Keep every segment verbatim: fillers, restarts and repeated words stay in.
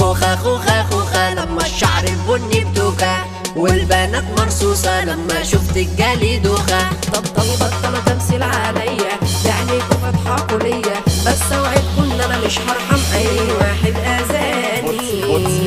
خوخة خوخة خوخة لما الشعر البني بدوكة والبنات مرصوصة لما شفت الجالي دوخة. طب طب بطلوا تمثيل عليا عينيكوا فاتحاكوا ليا بس اوعدكوا ان انا مش هرحم اي واحد اذاني.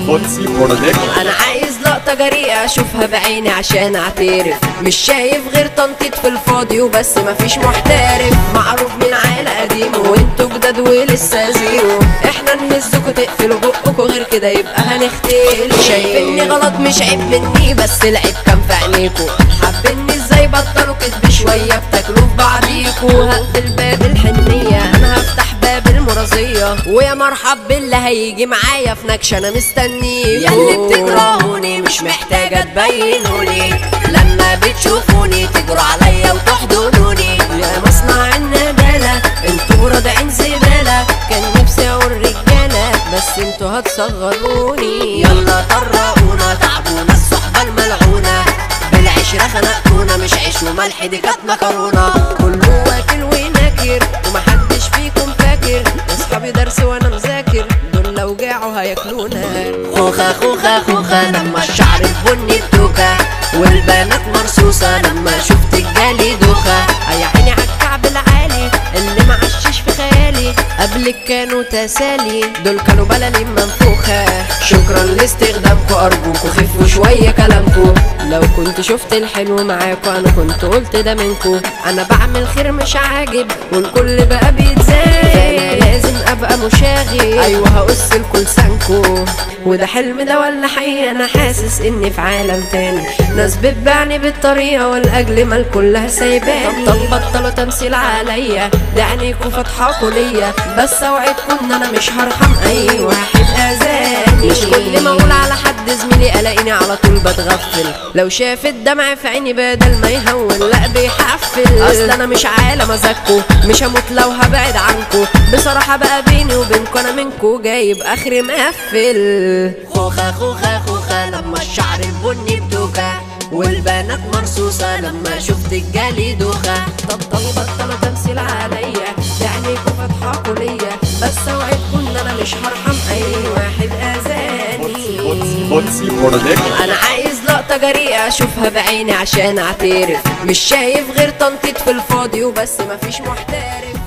انا عايز لقطة جريئة اشوفها بعيني عشان اعترف مش شايف غير تنطيط في الفاضي وبس مفيش محترف. معروف من عيلة قديمة وانتوا جداد ولسه زيرو احنا نهزكوا تقفلوا بقكوا غير كده يبقى هنختلف. شايفيني غلط مش عيب مني بس العيب كان في عينيكوا. حابيني ازاي بطلوا كدب شوية بتاكلوا في بعضيكوا. هقفل باب الحنية انا هفتح باب المرازية ويا مرحب باللي هيجي معايا في نكشة انا مستنيكوا. ياللي بتكرهوني مش محتاجة تبينولي لما بتشوفوني تجروا عليا وتحضنوني. يا مصنع الندالة انتوا رادعين زبالة كان نفسي اقول رجالة بس انتوا هتصغروني. يلا طرقونا تعبونا الصحبة الملعونة بالعشرة خنقتونا مش عيش وملح دي كانت مكرونة. كله واكل وناكر ومحدش فيكم فاكر اصحابي درس وانا مذاكر دول لو جاعوا هياكلونا. خوخة خوخة خوخة لما الشعر البني بدوكة والبنات مرصوصة لما شفت الجالي دوخة. يا عيني عالكعب العالي اللي معشش في خيالي قبلك كانوا تسالي دول كانوا بلالين منفوخة. شكرا لاستخدامكوا ارجوكوا خفوا شوية كلامكوا. لو كنت شفت الحلو معاكوا انا كنت قلت ده منكوا. انا بعمل خير مش عاجب والكل بقى بيتزايد لازم ابقى مشاغب. ايوه هقص لكل لسانكوا وده حلم ده ولا حقيقة انا حاسس اني في عالم تاني. ناس بتبعني بالطريقة والاجل مال كلها سايباني. طب بطلوا تمثيل عليا ده عينيكوا فاتحاكوا ليا بس اوعدكوا ان انا مش هرحم اي واحد اذاني. مش كل ما اقول على حد زميلي الاقيني على طول بتغفل. لو شاف الدمع في عيني بدل ما يهون لا بيحفل. اصل انا مش عالم ازكوا مش هموت لو هبعد عنكوا. بصراحة بقى بيني وبينكوا انا منكوا جايب اخري مقفل. خوخة خوخة خوخة لما الشعر البني بدوكة والبنات مرصوصة لما شفت الجالي دوخة. طب طب بطلوا تمثيل عليا عينيكوا فاتحاكوا ليا بس اوعدكوا ان انا مش هرحم اي واحد اذاني. انا عايز لقطة جريئة اشوفها بعيني عشان اعترف مش شايف غير تنطيط في الفاضي وبس مفيش محترف.